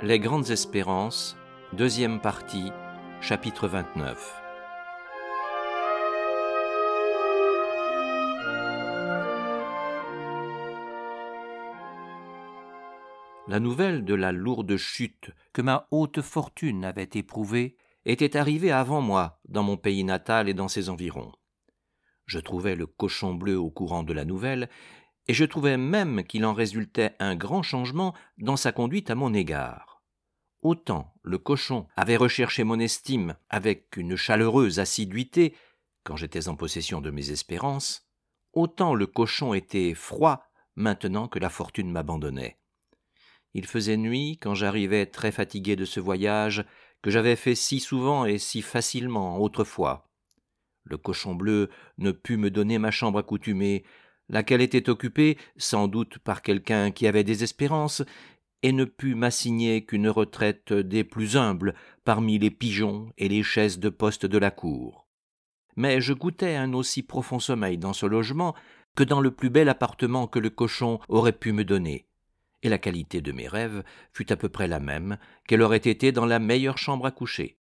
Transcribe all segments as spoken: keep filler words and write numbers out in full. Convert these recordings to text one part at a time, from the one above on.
Les grandes espérances, deuxième partie, chapitre vingt-neuf. La nouvelle de la lourde chute que ma haute fortune avait éprouvée était arrivée avant moi dans mon pays natal et dans ses environs. Je trouvais le cochon bleu au courant de la nouvelle, et je trouvais même qu'il en résultait un grand changement dans sa conduite à mon égard. Autant le cochon avait recherché mon estime avec une chaleureuse assiduité quand j'étais en possession de mes espérances, autant le cochon était froid maintenant que la fortune m'abandonnait. Il faisait nuit quand j'arrivais très fatigué de ce voyage que j'avais fait si souvent et si facilement autrefois. Le cochon bleu ne put me donner ma chambre accoutumée, laquelle était occupée sans doute par quelqu'un qui avait des espérances, et ne put m'assigner qu'une retraite des plus humbles parmi les pigeons et les chaises de poste de la cour. Mais je goûtais un aussi profond sommeil dans ce logement que dans le plus bel appartement que le cochon aurait pu me donner, et la qualité de mes rêves fut à peu près la même qu'elle aurait été dans la meilleure chambre à coucher.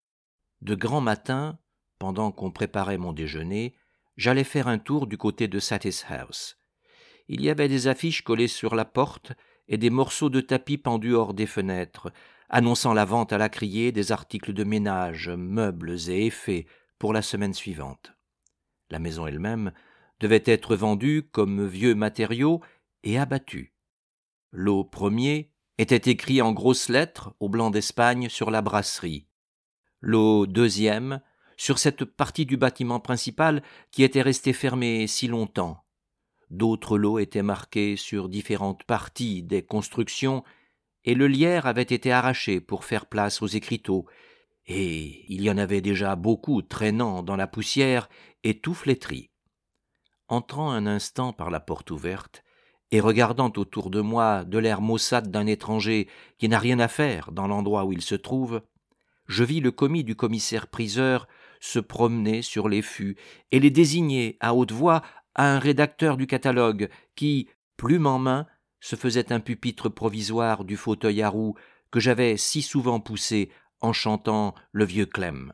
De grand matin, pendant qu'on préparait mon déjeuner, j'allais faire un tour du côté de Satis House. Il y avait des affiches collées sur la porte et des morceaux de tapis pendus hors des fenêtres, annonçant la vente à la criée des articles de ménage, meubles et effets pour la semaine suivante. La maison elle-même devait être vendue comme vieux matériaux et abattue. Lot premier était écrit en grosses lettres au blanc d'Espagne sur la brasserie. Lot deuxième sur cette partie du bâtiment principal qui était restée fermée si longtemps. D'autres lots étaient marqués sur différentes parties des constructions, et le lierre avait été arraché pour faire place aux écriteaux, et il y en avait déjà beaucoup traînant dans la poussière et tout flétri. Entrant un instant par la porte ouverte, et regardant autour de moi de l'air maussade d'un étranger qui n'a rien à faire dans l'endroit où il se trouve, je vis le commis du commissaire-priseur se promener sur les fûts et les désigner à haute voix à un rédacteur du catalogue qui, plume en main, se faisait un pupitre provisoire du fauteuil à roues que j'avais si souvent poussé en chantant le vieux Clem.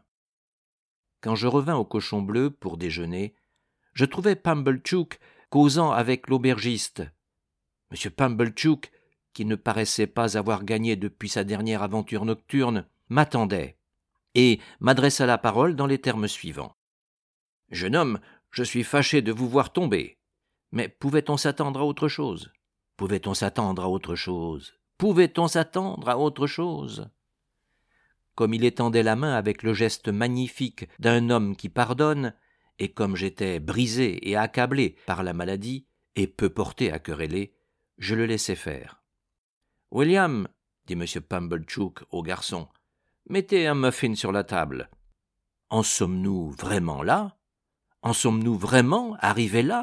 Quand je revins au Cochon Bleu pour déjeuner, je trouvai Pumblechook causant avec l'aubergiste. M. Pumblechook, qui ne paraissait pas avoir gagné depuis sa dernière aventure nocturne, m'attendait et m'adressa la parole dans les termes suivants. « Jeune homme, je suis fâché de vous voir tomber. Mais pouvait-on s'attendre à autre chose ? Pouvait-on s'attendre à autre chose ? Pouvait-on s'attendre à autre chose ?» Comme il étendait la main avec le geste magnifique d'un homme qui pardonne, et comme j'étais brisé et accablé par la maladie, et peu porté à quereller, je le laissai faire. « William, dit M. Pumblechook au garçon, mettez un muffin sur la table. En sommes-nous vraiment là ? En sommes-nous vraiment arrivés là ?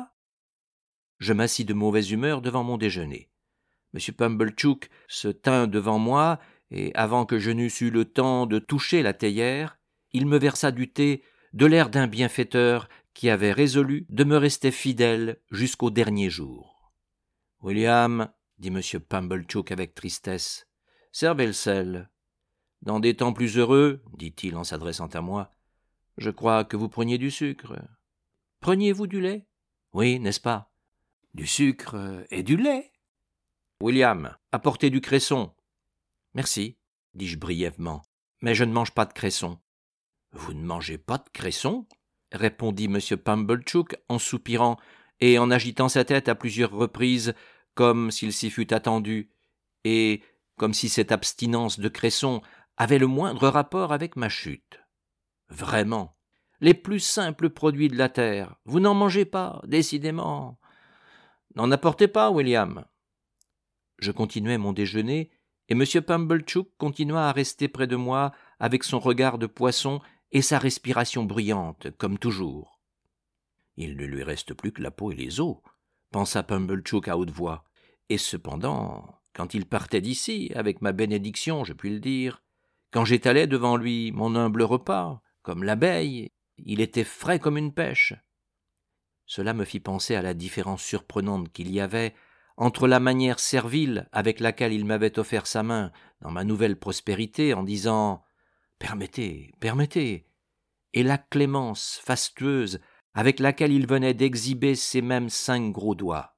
Je m'assis de mauvaise humeur devant mon déjeuner. M. Pumblechook se tint devant moi, et avant que je n'eusse eu le temps de toucher la théière, il me versa du thé de l'air d'un bienfaiteur qui avait résolu de me rester fidèle jusqu'au dernier jour. « William, dit M. Pumblechook avec tristesse, servez le sel. Dans des temps plus heureux, dit-il en s'adressant à moi, je crois que vous preniez du sucre. Preniez-vous du lait ? Oui, n'est-ce pas ? Du sucre et du lait. William, apportez du cresson. Merci, dis-je brièvement, mais je ne mange pas de cresson. Vous ne mangez pas de cresson ? Répondit M. Pumblechook en soupirant et en agitant sa tête à plusieurs reprises, comme s'il s'y fût attendu, et comme si cette abstinence de cresson avait le moindre rapport avec ma chute. Vraiment, les plus simples produits de la terre, vous n'en mangez pas, décidément. N'en apportez pas, William. Je continuai mon déjeuner, et M. Pumblechook continua à rester près de moi avec son regard de poisson et sa respiration bruyante, comme toujours. Il ne lui reste plus que la peau et les os, pensa Pumblechook à haute voix, et cependant, quand il partait d'ici, avec ma bénédiction, je puis le dire, quand j'étalais devant lui mon humble repas, comme l'abeille, il était frais comme une pêche. Cela me fit penser à la différence surprenante qu'il y avait entre la manière servile avec laquelle il m'avait offert sa main dans ma nouvelle prospérité en disant « Permettez, permettez », et la clémence fastueuse avec laquelle il venait d'exhiber ses mêmes cinq gros doigts.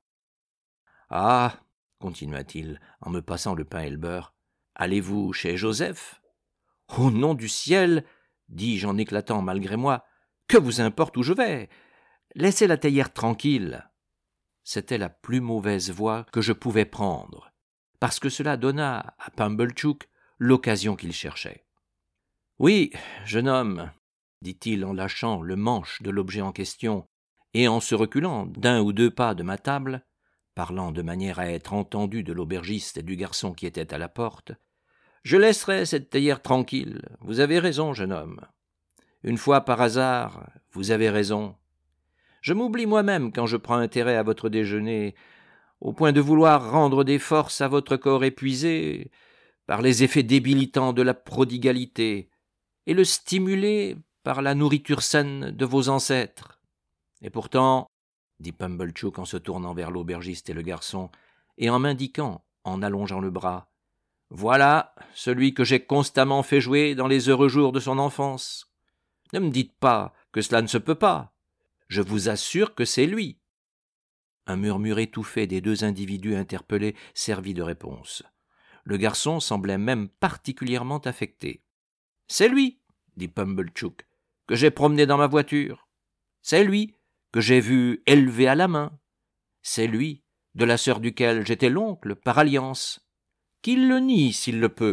« Ah, continua-t-il en me passant le pain et le beurre, allez-vous chez Joseph ?»« Au nom du ciel, dis-je en éclatant malgré moi, que vous importe où je vais? Laissez la théière tranquille. » C'était la plus mauvaise voie que je pouvais prendre, parce que cela donna à Pumblechook l'occasion qu'il cherchait. « Oui, jeune homme, » dit-il en lâchant le manche de l'objet en question et en se reculant d'un ou deux pas de ma table, parlant de manière à être entendu de l'aubergiste et du garçon qui était à la porte, « je laisserai cette théière tranquille. Vous avez raison, jeune homme. Une fois par hasard, vous avez raison. Je m'oublie moi-même quand je prends intérêt à votre déjeuner, au point de vouloir rendre des forces à votre corps épuisé par les effets débilitants de la prodigalité et le stimuler par la nourriture saine de vos ancêtres. Et pourtant, dit Pumblechook en se tournant vers l'aubergiste et le garçon, et en m'indiquant, en allongeant le bras, « Voilà celui que j'ai constamment fait jouer dans les heureux jours de son enfance. Ne me dites pas que cela ne se peut pas. Je vous assure que c'est lui. » Un murmure étouffé des deux individus interpellés servit de réponse. Le garçon semblait même particulièrement affecté. « C'est lui, » dit Pumblechook, « que j'ai promené dans ma voiture. C'est lui que j'ai vu élevé à la main. C'est lui, de la sœur duquel j'étais l'oncle, par alliance. Qu'il le nie s'il le peut. »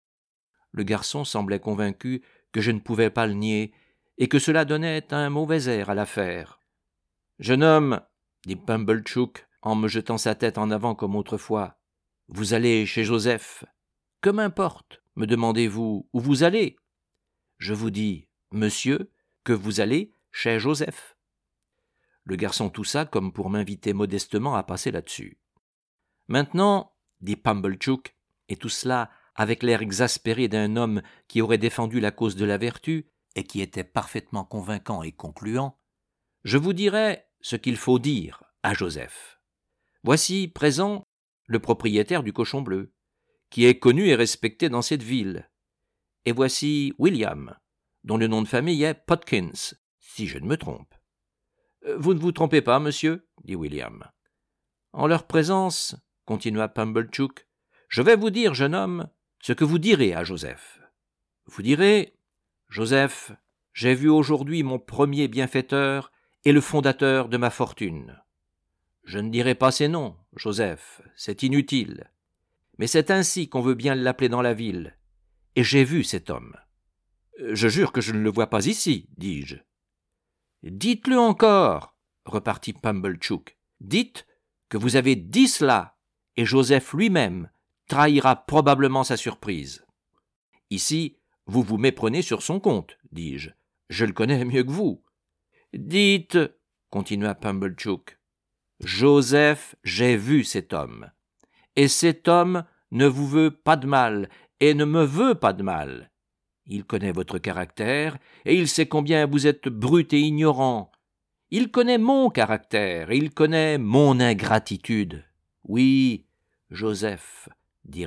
Le garçon semblait convaincu que je ne pouvais pas le nier et que cela donnait un mauvais air à l'affaire. « Jeune homme, » dit Pumblechook en me jetant sa tête en avant comme autrefois, « vous allez chez Joseph. Que m'importe, me demandez-vous, où vous allez? Je vous dis, monsieur, que vous allez chez Joseph. » Le garçon toussa comme pour m'inviter modestement à passer là-dessus. « Maintenant, » dit Pumblechook, et tout cela avec l'air exaspéré d'un homme qui aurait défendu la cause de la vertu et qui était parfaitement convaincant et concluant, « je vous dirai ce qu'il faut dire à Joseph. Voici, présent, le propriétaire du Cochon Bleu, qui est connu et respecté dans cette ville. Et voici William, dont le nom de famille est Podkins, si je ne me trompe. »« Vous ne vous trompez pas, monsieur, » dit William. « En leur présence, » continua Pumblechook, « je vais vous dire, jeune homme, ce que vous direz à Joseph. Vous direz, « Joseph, j'ai vu aujourd'hui mon premier bienfaiteur et le fondateur de ma fortune. Je ne dirai pas ses noms, Joseph, c'est inutile. Mais c'est ainsi qu'on veut bien l'appeler dans la ville. Et j'ai vu cet homme. »« Je jure que je ne le vois pas ici, dis-je. »« Dites-le encore, » repartit Pumblechook. « Dites que vous avez dit cela, et Joseph lui-même trahira probablement sa surprise. Ici, vous vous méprenez sur son compte, dis-je. Je le connais mieux que vous. »« Dites, » continua Pumblechook, « Joseph, j'ai vu cet homme. Et cet homme ne vous veut pas de mal, et ne me veut pas de mal. Il connaît votre caractère, et il sait combien vous êtes brut et ignorant. Il connaît mon caractère, et il connaît mon ingratitude. Oui, Joseph, direz-vous. »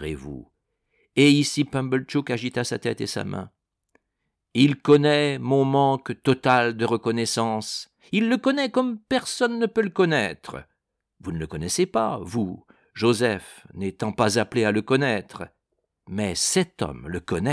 Et ici Pumblechook agita sa tête et sa main. « Il connaît mon manque total de reconnaissance. Il le connaît comme personne ne peut le connaître. Vous ne le connaissez pas, vous, Joseph, n'étant pas appelé à le connaître. Mais cet homme le connaît. »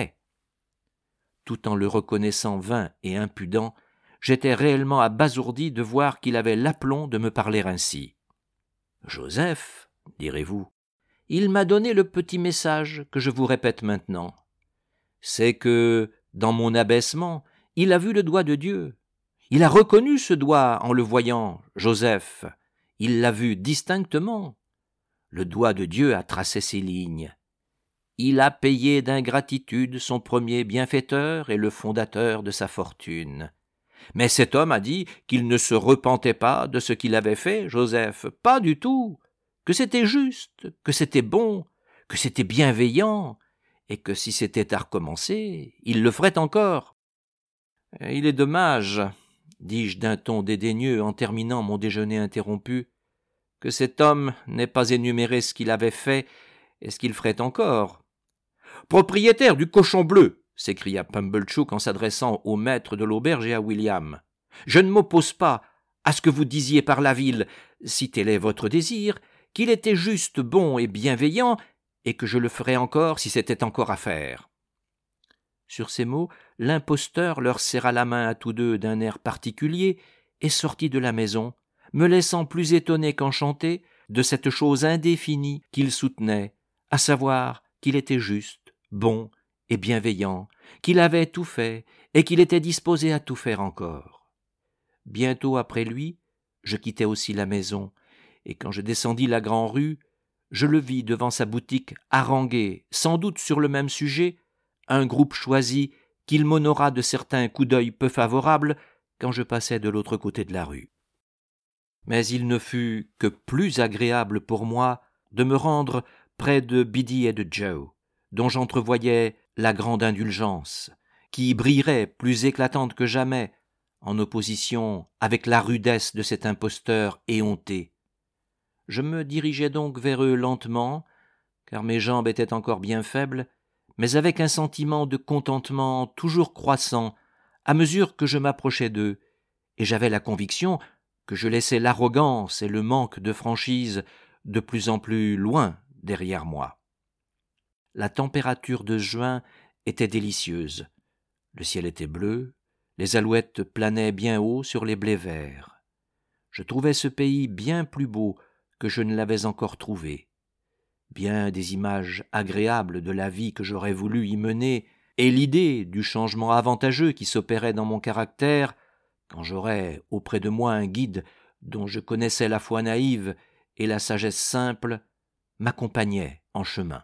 Tout en le reconnaissant vain et impudent, j'étais réellement abasourdi de voir qu'il avait l'aplomb de me parler ainsi. « Joseph, direz-vous, il m'a donné le petit message que je vous répète maintenant. C'est que, dans mon abaissement, il a vu le doigt de Dieu. Il a reconnu ce doigt en le voyant, Joseph. Il l'a vu distinctement. Le doigt de Dieu a tracé ses lignes. Il a payé d'ingratitude son premier bienfaiteur et le fondateur de sa fortune. Mais cet homme a dit qu'il ne se repentait pas de ce qu'il avait fait, Joseph, pas du tout, que c'était juste, que c'était bon, que c'était bienveillant, et que si c'était à recommencer, il le ferait encore. « Il est dommage, dis-je d'un ton dédaigneux en terminant mon déjeuner interrompu, que cet homme n'ait pas énuméré ce qu'il avait fait et ce qu'il ferait encore. « Propriétaire du cochon bleu !» s'écria Pumblechook en s'adressant au maître de l'auberge et à William. « Je ne m'oppose pas à ce que vous disiez par la ville, si tel est votre désir, qu'il était juste, bon et bienveillant, et que je le ferais encore si c'était encore à faire. » Sur ces mots, l'imposteur leur serra la main à tous deux d'un air particulier et sortit de la maison, me laissant plus étonné qu'enchanté de cette chose indéfinie qu'il soutenait, à savoir qu'il était juste, bon et bienveillant, qu'il avait tout fait et qu'il était disposé à tout faire encore. Bientôt après lui, je quittai aussi la maison, et quand je descendis la grande rue, je le vis devant sa boutique haranguer, sans doute sur le même sujet, un groupe choisi qu'il m'honora de certains coups d'œil peu favorables quand je passais de l'autre côté de la rue. Mais il ne fut que plus agréable pour moi de me rendre près de Biddy et de Joe, dont j'entrevoyais la grande indulgence, qui brillerait plus éclatante que jamais en opposition avec la rudesse de cet imposteur éhonté. Je me dirigeais donc vers eux lentement, car mes jambes étaient encore bien faibles, mais avec un sentiment de contentement toujours croissant à mesure que je m'approchais d'eux, et j'avais la conviction que je laissais l'arrogance et le manque de franchise de plus en plus loin derrière moi. La température de juin était délicieuse. Le ciel était bleu, les alouettes planaient bien haut sur les blés verts. Je trouvais ce pays bien plus beau que je ne l'avais encore trouvé. Bien des images agréables de la vie que j'aurais voulu y mener, et l'idée du changement avantageux qui s'opérait dans mon caractère, quand j'aurais auprès de moi un guide dont je connaissais la foi naïve et la sagesse simple, m'accompagnaient en chemin.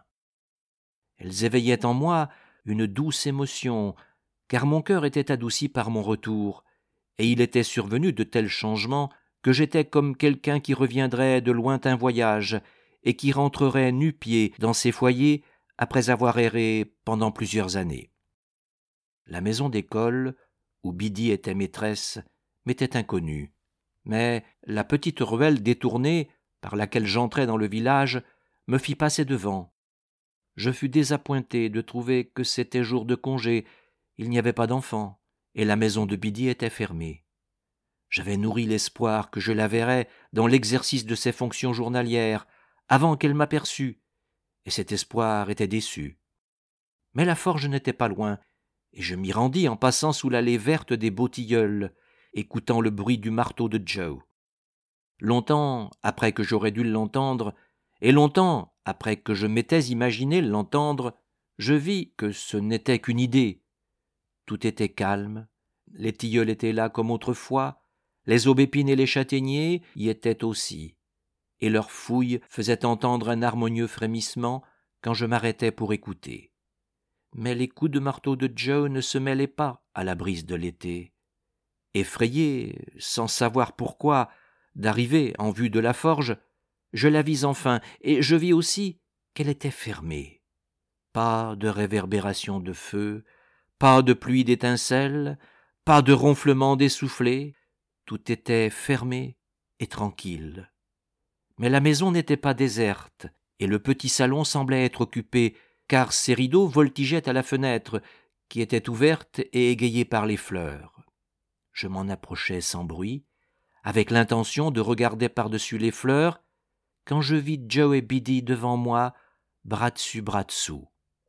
Elles éveillaient en moi une douce émotion, car mon cœur était adouci par mon retour, et il était survenu de tels changements que j'étais comme quelqu'un qui reviendrait de lointains voyages et qui rentrerait nu-pieds dans ses foyers après avoir erré pendant plusieurs années. La maison d'école, où Biddy était maîtresse, m'était inconnue, mais la petite ruelle détournée par laquelle j'entrais dans le village me fit passer devant. Je fus désappointé de trouver que c'était jour de congé, il n'y avait pas d'enfants, et la maison de Biddy était fermée. J'avais nourri l'espoir que je la verrais dans l'exercice de ses fonctions journalières, avant qu'elle m'aperçût, et cet espoir était déçu. Mais la forge n'était pas loin, et je m'y rendis en passant sous l'allée verte des beaux tilleuls, écoutant le bruit du marteau de Joe. Longtemps après que j'aurais dû l'entendre, et longtemps après que je m'étais imaginé l'entendre, je vis que ce n'était qu'une idée. Tout était calme, les tilleuls étaient là comme autrefois, les aubépines et les châtaigniers y étaient aussi, et leurs fouilles faisaient entendre un harmonieux frémissement quand je m'arrêtais pour écouter. Mais les coups de marteau de Joe ne se mêlaient pas à la brise de l'été. Effrayé, sans savoir pourquoi, d'arriver en vue de la forge, je la vis enfin, et je vis aussi qu'elle était fermée. Pas de réverbération de feu, pas de pluie d'étincelles, pas de ronflement d'essoufflés, tout était fermé et tranquille. Mais la maison n'était pas déserte, et le petit salon semblait être occupé, car ses rideaux voltigeaient à la fenêtre, qui était ouverte et égayée par les fleurs. Je m'en approchai sans bruit, avec l'intention de regarder par-dessus les fleurs, quand je vis Joe et Biddy devant moi, bras dessus, bras dessous.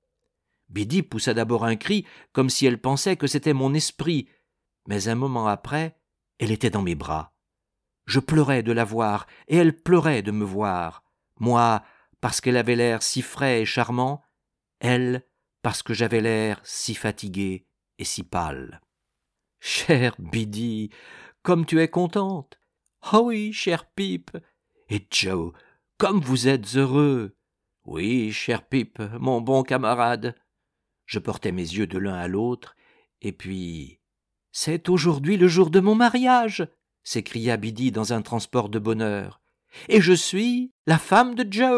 Biddy poussa d'abord un cri, comme si elle pensait que c'était mon esprit, mais un moment après, elle était dans mes bras. Je pleurais de la voir, et elle pleurait de me voir, moi parce qu'elle avait l'air si frais et charmant, elle parce que j'avais l'air si fatigué et si pâle. « Chère Biddy, comme tu es contente !»« Oh oui, cher Pip !»« Et Joe, comme vous êtes heureux !»« Oui, cher Pip, mon bon camarade !» Je portais mes yeux de l'un à l'autre, et puis... « C'est aujourd'hui le jour de mon mariage !» s'écria Biddy dans un transport de bonheur. « Et je suis la femme de Joe !»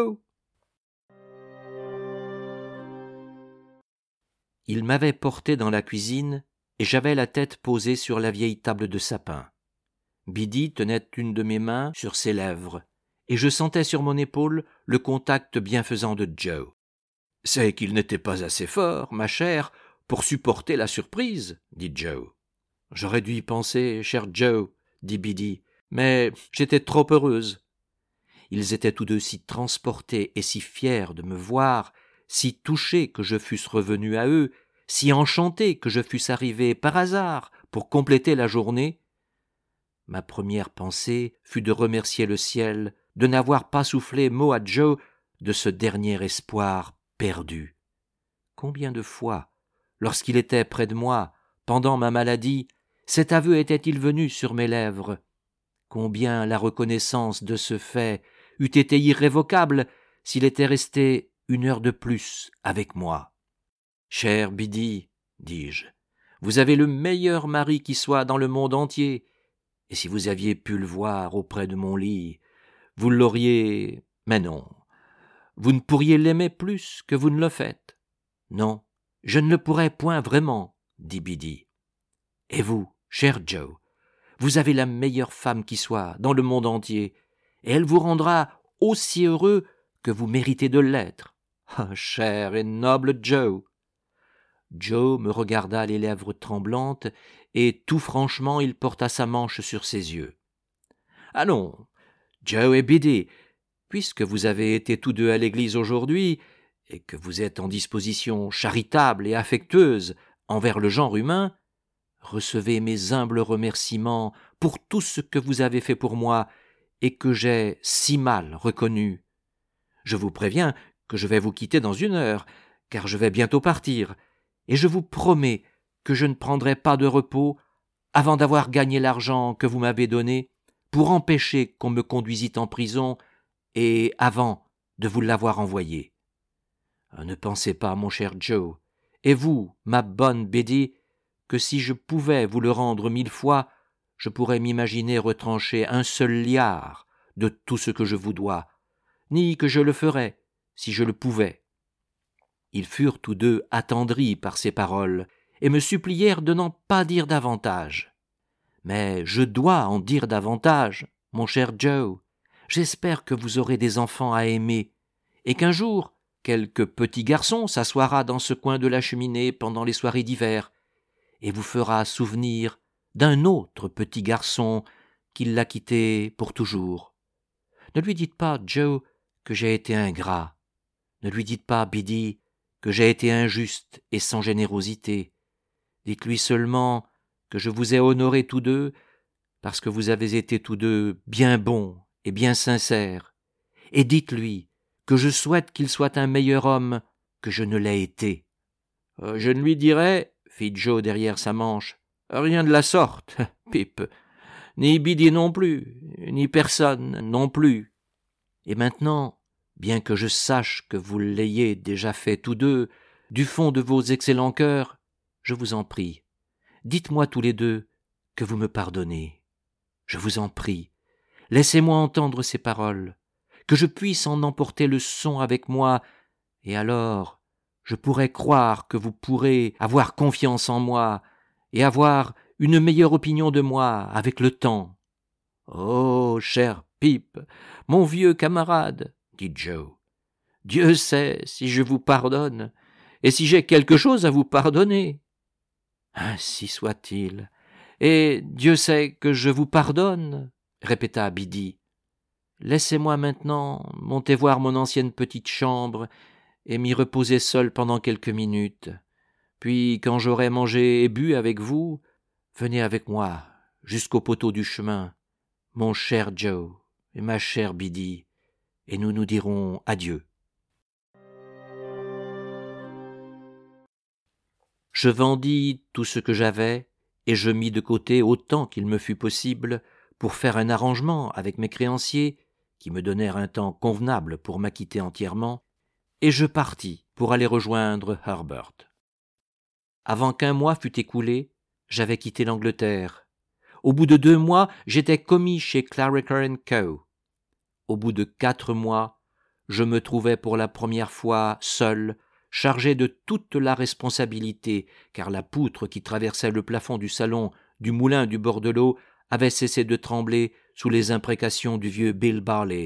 Il m'avait porté dans la cuisine, et j'avais la tête posée sur la vieille table de sapin. Biddy tenait une de mes mains sur ses lèvres, et je sentais sur mon épaule le contact bienfaisant de Joe. « C'est qu'il n'était pas assez fort, ma chère, pour supporter la surprise, » dit Joe. « J'aurais dû y penser, cher Joe, » dit Biddy, « mais j'étais trop heureuse. » Ils étaient tous deux si transportés et si fiers de me voir, si touchés que je fusse revenu à eux, si enchantés que je fusse arrivé par hasard pour compléter la journée. Ma première pensée fut de remercier le ciel de n'avoir pas soufflé mot à Joe de ce dernier espoir perdu. Combien de fois, lorsqu'il était près de moi, pendant ma maladie, cet aveu était-il venu sur mes lèvres? Combien la reconnaissance de ce fait eût été irrévocable s'il était resté une heure de plus avec moi. « Cher Biddy, dis-je, vous avez le meilleur mari qui soit dans le monde entier, et si vous aviez pu le voir auprès de mon lit, vous l'auriez... Mais non, vous ne pourriez l'aimer plus que vous ne le faites. Non, je ne le pourrais point vraiment, dit Biddy. Et vous, cher Joe, vous avez la meilleure femme qui soit dans le monde entier, et elle vous rendra aussi heureux que vous méritez de l'être. Ah, cher et noble Joe! Joe me regarda les lèvres tremblantes, et tout franchement il porta sa manche sur ses yeux. « Allons, Joe et Biddy, puisque vous avez été tous deux à l'église aujourd'hui, et que vous êtes en disposition charitable et affectueuse envers le genre humain, recevez mes humbles remerciements pour tout ce que vous avez fait pour moi et que j'ai si mal reconnu. Je vous préviens que je vais vous quitter dans une heure, car je vais bientôt partir, et je vous promets que je ne prendrai pas de repos avant d'avoir gagné l'argent que vous m'avez donné pour empêcher qu'on me conduisît en prison et avant de vous l'avoir envoyé. Ne pensez pas, mon cher Joe, et vous, ma bonne Biddy, que si je pouvais vous le rendre mille fois, je pourrais m'imaginer retrancher un seul liard de tout ce que je vous dois, ni que je le ferais si je le pouvais. » Ils furent tous deux attendris par ces paroles et me supplièrent de n'en pas dire davantage. « Mais je dois en dire davantage, mon cher Joe. J'espère que vous aurez des enfants à aimer et qu'un jour, quelque petit garçon s'assoira dans ce coin de la cheminée pendant les soirées d'hiver et vous fera souvenir d'un autre petit garçon qui l'a quitté pour toujours. Ne lui dites pas, Joe, que j'ai été ingrat. Ne lui dites pas, Biddy, que j'ai été injuste et sans générosité. Dites-lui seulement que je vous ai honorés tous deux parce que vous avez été tous deux bien bons et bien sincères. Et dites-lui que je souhaite qu'il soit un meilleur homme que je ne l'ai été. Euh, »« Je ne lui dirai, fit Joe derrière sa manche, rien de la sorte, Pip, ni Biddy non plus, ni personne non plus. Et maintenant, bien que je sache que vous l'ayez déjà fait tous deux, du fond de vos excellents cœurs, je vous en prie, dites-moi tous les deux que vous me pardonnez. Je vous en prie, laissez-moi entendre ces paroles, que je puisse en emporter le son avec moi, et alors je pourrai croire que vous pourrez avoir confiance en moi et avoir une meilleure opinion de moi avec le temps. »« Oh, cher Pip, mon vieux camarade, dit Joe, Dieu sait si je vous pardonne et si j'ai quelque chose à vous pardonner. »« Ainsi soit-il, et Dieu sait que je vous pardonne, » répéta Biddy. « Laissez-moi maintenant monter voir mon ancienne petite chambre et m'y reposer seul pendant quelques minutes. Puis, quand j'aurai mangé et bu avec vous, venez avec moi jusqu'au poteau du chemin, mon cher Joe et ma chère Biddy, et nous nous dirons adieu. » Je vendis tout ce que j'avais et je mis de côté autant qu'il me fut possible pour faire un arrangement avec mes créanciers qui me donnèrent un temps convenable pour m'acquitter entièrement, et je partis pour aller rejoindre Herbert. Avant qu'un mois fût écoulé, j'avais quitté l'Angleterre. Au bout de deux mois, j'étais commis chez Clarriker and Co. Au bout de quatre mois, je me trouvais pour la première fois seul, chargé de toute la responsabilité, car la poutre qui traversait le plafond du salon du moulin du bord de l'eau avait cessé de trembler sous les imprécations du vieux Bill Barley,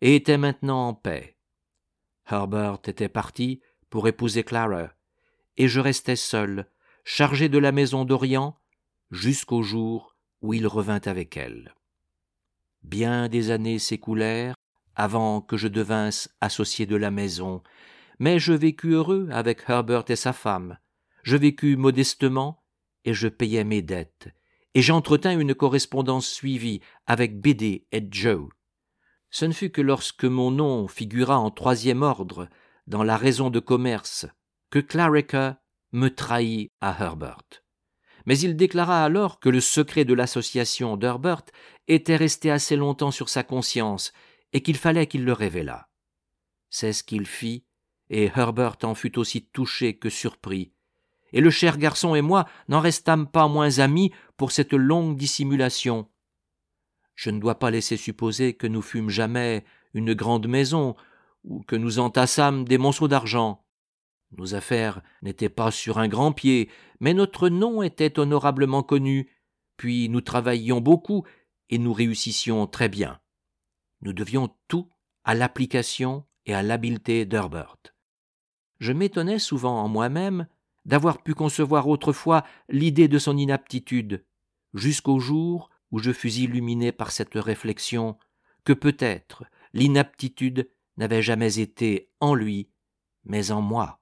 et était maintenant en paix. Herbert était parti pour épouser Clara, et je restais seul, chargé de la maison d'Orient, jusqu'au jour où il revint avec elle. Bien des années s'écoulèrent avant que je devinsse associé de la maison, mais je vécus heureux avec Herbert et sa femme. Je vécus modestement et je payais mes dettes, et j'entretins une correspondance suivie avec Biddy et Joe. Ce ne fut que lorsque mon nom figura en troisième ordre dans la raison de commerce que Clarriker me trahit à Herbert. Mais il déclara alors que le secret de l'association d'Herbert était resté assez longtemps sur sa conscience et qu'il fallait qu'il le révélât. C'est ce qu'il fit, et Herbert en fut aussi touché que surpris. Et le cher garçon et moi n'en restâmes pas moins amis pour cette longue dissimulation. Je ne dois pas laisser supposer que nous fûmes jamais une grande maison ou que nous entassâmes des monceaux d'argent. Nos affaires n'étaient pas sur un grand pied, mais notre nom était honorablement connu, puis nous travaillions beaucoup et nous réussissions très bien. Nous devions tout à l'application et à l'habileté d'Herbert. Je m'étonnais souvent en moi-même d'avoir pu concevoir autrefois l'idée de son inaptitude, jusqu'au jour où je fus illuminé par cette réflexion que peut-être l'inaptitude n'avait jamais été en lui, mais en moi.